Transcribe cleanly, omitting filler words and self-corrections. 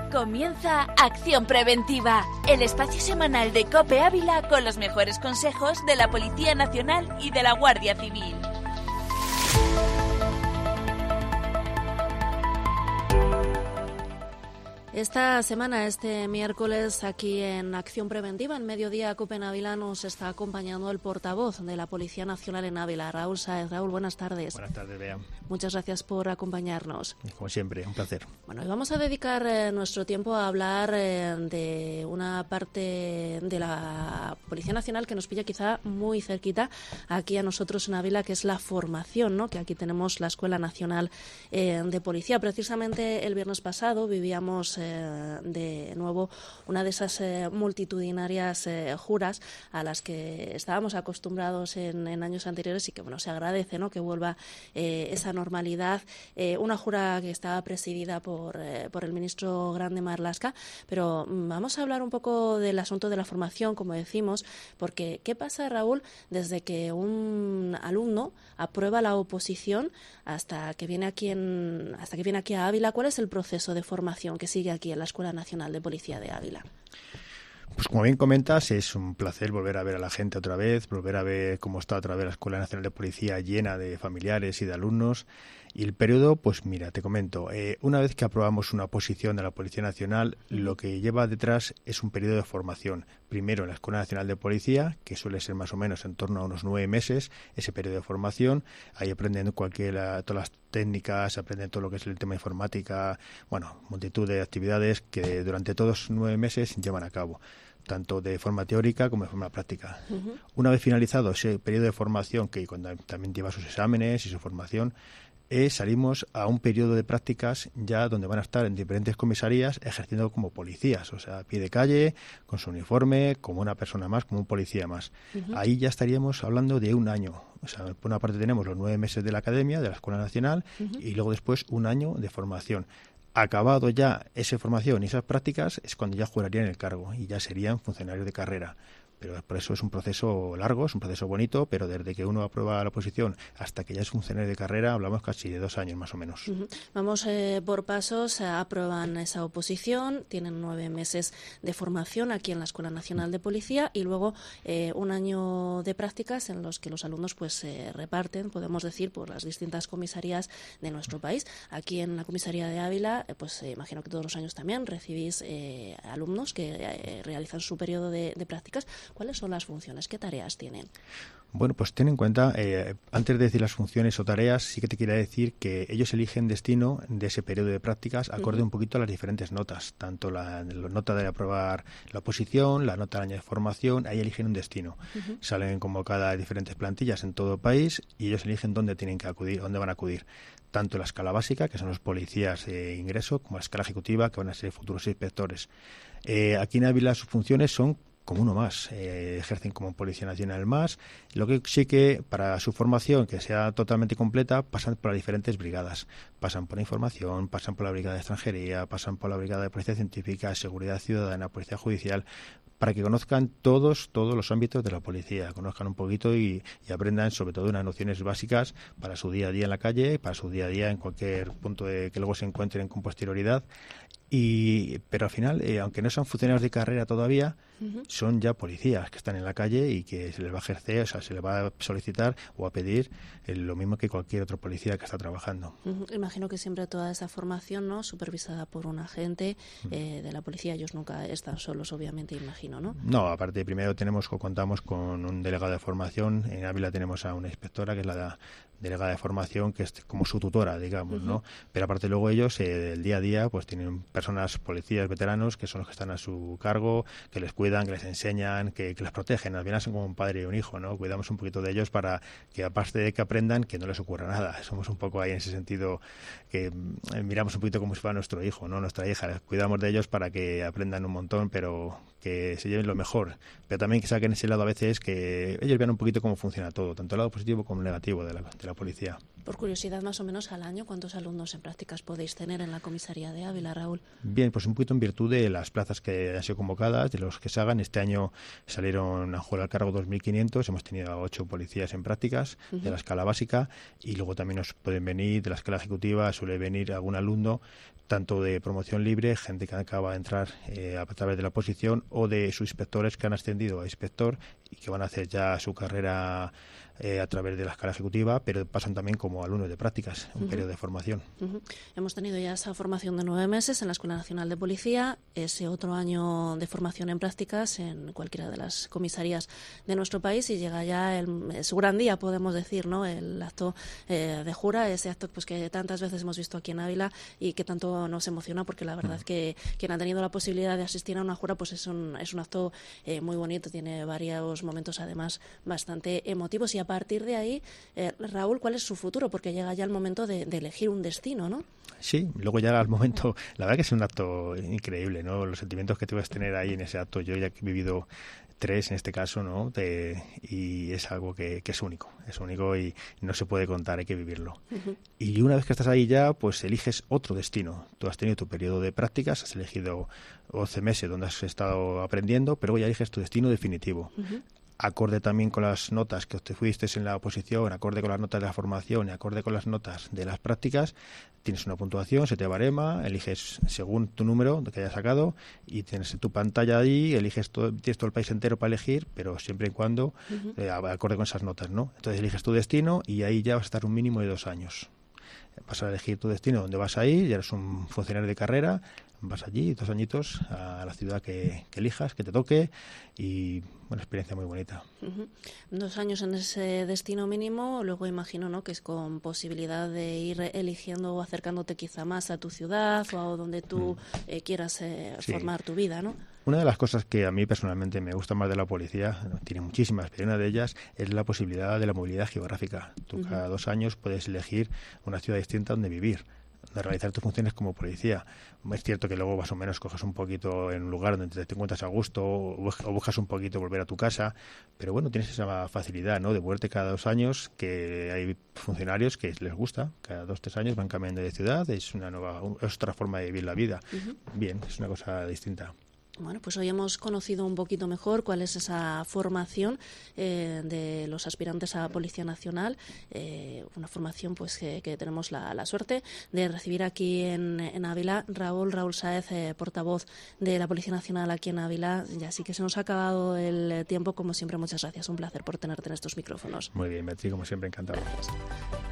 Comienza Acción Preventiva, el espacio semanal de COPE Ávila con los mejores consejos de la Policía Nacional y de la Guardia Civil. Esta semana, este miércoles, aquí en Acción Preventiva, en Mediodía COPE en Ávila, nos está acompañando el portavoz de la Policía Nacional en Ávila, Raúl Sáez. Raúl, buenas tardes. Buenas tardes, Bea. Muchas gracias por acompañarnos. Como siempre, un placer. Bueno, y vamos a dedicar nuestro tiempo a hablar de una parte de la Policía Nacional que nos pilla quizá muy cerquita aquí a nosotros en Ávila, que es la formación, ¿no? Que aquí tenemos la Escuela Nacional de Policía. Precisamente el viernes pasado vivíamos de nuevo una de esas multitudinarias juras a las que estábamos acostumbrados en años anteriores y que bueno, se agradece, ¿no?, que vuelva esa normalidad, una jura que estaba presidida por el ministro Grande Marlaska. Pero vamos a hablar un poco del asunto de la formación, como decimos, porque ¿qué pasa, Raúl, desde que un alumno aprueba la oposición hasta que viene aquí a Ávila? ¿Cuál es el proceso de formación que sigue aquí en la Escuela Nacional de Policía de Ávila? Pues como bien comentas, es un placer volver a ver a la gente otra vez, volver a ver cómo está otra vez la Escuela Nacional de Policía llena de familiares y de alumnos. Y el periodo, pues mira, te comento, una vez que aprobamos una oposición de la Policía Nacional, lo que lleva detrás es un periodo de formación. Primero en la Escuela Nacional de Policía, que suele ser más o menos en torno a unos 9 meses, ese periodo de formación. Ahí aprenden todas las técnicas, aprenden todo lo que es el tema de informática, bueno, multitud de actividades que durante todos 9 meses llevan a cabo, tanto de forma teórica como de forma práctica. Una vez finalizado ese periodo de formación, que cuando también lleva sus exámenes y su formación, salimos a un periodo de prácticas ya donde van a estar en diferentes comisarías ejerciendo como policías, o sea, a pie de calle, con su uniforme, como una persona más, como un policía más. Ahí ya estaríamos hablando de un año. O sea, por una parte tenemos los 9 meses de la academia, de la Escuela Nacional, y luego después un año de formación. Acabado ya esa formación y esas prácticas es cuando ya jurarían el cargo y ya serían funcionarios de carrera. Pero por eso es un proceso largo, es un proceso bonito, pero desde que uno aprueba la oposición hasta que ya es funcionario de carrera hablamos casi de 2 años más o menos. Vamos por pasos. Aprueban esa oposición, tienen 9 meses de formación aquí en la Escuela Nacional de Policía y luego un año de prácticas en los que los alumnos pues se reparten, podemos decir, por las distintas comisarías de nuestro país. Aquí en la comisaría de Ávila, pues imagino que todos los años también recibís alumnos que realizan su periodo de prácticas. ¿Cuáles son las funciones? ¿Qué tareas tienen? Bueno, pues ten en cuenta, antes de decir las funciones o tareas, sí que te quería decir que ellos eligen destino de ese periodo de prácticas acorde un poquito a las diferentes notas, tanto la nota de aprobar la oposición, la nota del año de formación, ahí eligen un destino. Salen convocadas diferentes plantillas en todo el país y ellos eligen dónde tienen que acudir, dónde van a acudir. Tanto la escala básica, que son los policías de ingreso, como la escala ejecutiva, que van a ser futuros inspectores. Aquí en Ávila sus funciones son como uno más, ejercen como Policía Nacional más. Lo que sí que para su formación, que sea totalmente completa, pasan por las diferentes brigadas. Pasan por la información, pasan por la brigada de extranjería, pasan por la brigada de policía científica, seguridad ciudadana, policía judicial, para que conozcan todos los ámbitos de la policía, conozcan un poquito y aprendan sobre todo unas nociones básicas para su día a día en la calle, para su día a día en cualquier punto que luego se encuentren con posterioridad. Pero al final, aunque no sean funcionarios de carrera todavía, son ya policías que están en la calle y que se les va a ejercer, o sea, se les va a solicitar o a pedir lo mismo que cualquier otro policía que está trabajando. Imagino que siempre toda esa formación, ¿no?, supervisada por un agente de la policía. Ellos nunca están solos, obviamente, imagino, ¿no? No, aparte, primero contamos con un delegado de formación. En Ávila tenemos a una inspectora que es la delegada de formación, que es como su tutora, digamos, ¿no? Pero aparte luego ellos, del día a día, pues tienen personas, policías, veteranos, que son los que están a su cargo, que les cuidan, que les enseñan, que les protegen. Al final son como un padre y un hijo, ¿no? Cuidamos un poquito de ellos para que, aparte de que aprendan, que no les ocurra nada. Somos un poco ahí en ese sentido que miramos un poquito como si fuera nuestro hijo, ¿no?, nuestra hija. Cuidamos de ellos para que aprendan un montón, pero que se lleven lo mejor. Pero también que saquen ese lado a veces, que ellos vean un poquito cómo funciona todo, tanto el lado positivo como el negativo de la policía. Por curiosidad, más o menos al año, ¿cuántos alumnos en prácticas podéis tener en la comisaría de Ávila, Raúl? Bien, pues un poquito en virtud de las plazas que han sido convocadas, de los que se hagan. Este año salieron a jugar al cargo 2.500, hemos tenido 8 policías en prácticas de la escala básica, y luego también nos pueden venir de la escala ejecutiva, suele venir algún alumno, tanto de promoción libre, gente que acaba de entrar a través de la oposición, o de subinspectores que han ascendido a inspector y que van a hacer ya su carrera a través de la escala ejecutiva, pero pasan también como alumnos de prácticas, un periodo de formación. Hemos tenido ya esa formación de 9 meses en la Escuela Nacional de Policía, ese otro año de formación en prácticas en cualquiera de las comisarías de nuestro país, y llega ya su gran día, podemos decir, ¿no? El acto de jura, ese acto pues que tantas veces hemos visto aquí en Ávila y que tanto nos emociona, porque la verdad es que quien ha tenido la posibilidad de asistir a una jura pues es un acto muy bonito, tiene varios momentos además bastante emotivos, y a partir de ahí, Raúl, ¿cuál es su futuro? Porque llega ya el momento de elegir un destino, ¿no? Sí, luego llega el momento, la verdad que es un acto increíble, ¿no? Los sentimientos que te vas a tener ahí en ese acto. Yo ya he vivido 3 en este caso, ¿no? Y es algo que es único y no se puede contar, hay que vivirlo. Y una vez que estás ahí ya, pues eliges otro destino. Tú has tenido tu periodo de prácticas, has elegido 12 meses donde has estado aprendiendo, pero ya eliges tu destino definitivo. Acorde también con las notas que te fuiste en la oposición, acorde con las notas de la formación y acorde con las notas de las prácticas, tienes una puntuación, se te barema, eliges según tu número que hayas sacado y tienes tu pantalla ahí, tienes todo el país entero para elegir, pero siempre y cuando acorde con esas notas, ¿no? Entonces eliges tu destino y ahí ya vas a estar un mínimo de 2 años. Vas a elegir tu destino, dónde vas a ir, ya eres un funcionario de carrera, vas allí 2 añitos a la ciudad que elijas, que te toque, y una experiencia muy bonita. 2 años en ese destino mínimo, luego imagino, ¿no?, que es con posibilidad de ir eligiendo o acercándote quizá más a tu ciudad o a donde tú quieras formar tu vida, ¿no? Una de las cosas que a mí personalmente me gusta más de la policía, tiene muchísimas, pero una de ellas es la posibilidad de la movilidad geográfica. Tú cada 2 años puedes elegir una ciudad distinta donde vivir, de realizar tus funciones como policía. Es cierto que luego más o menos coges un poquito en un lugar donde te encuentras a gusto o buscas un poquito volver a tu casa, pero bueno, tienes esa facilidad, ¿no?, de moverte cada 2 años, que hay funcionarios que les gusta, cada 2-3 años van cambiando de ciudad, es otra forma de vivir la vida. Bien, es una cosa distinta. Bueno, pues hoy hemos conocido un poquito mejor cuál es esa formación de los aspirantes a Policía Nacional, una formación pues que tenemos la suerte de recibir aquí en Ávila. Raúl Sáez, portavoz de la Policía Nacional aquí en Ávila. Y así que se nos ha acabado el tiempo, como siempre. Muchas gracias, un placer por tenerte en estos micrófonos. Muy bien, Betty, como siempre, encantado. Gracias.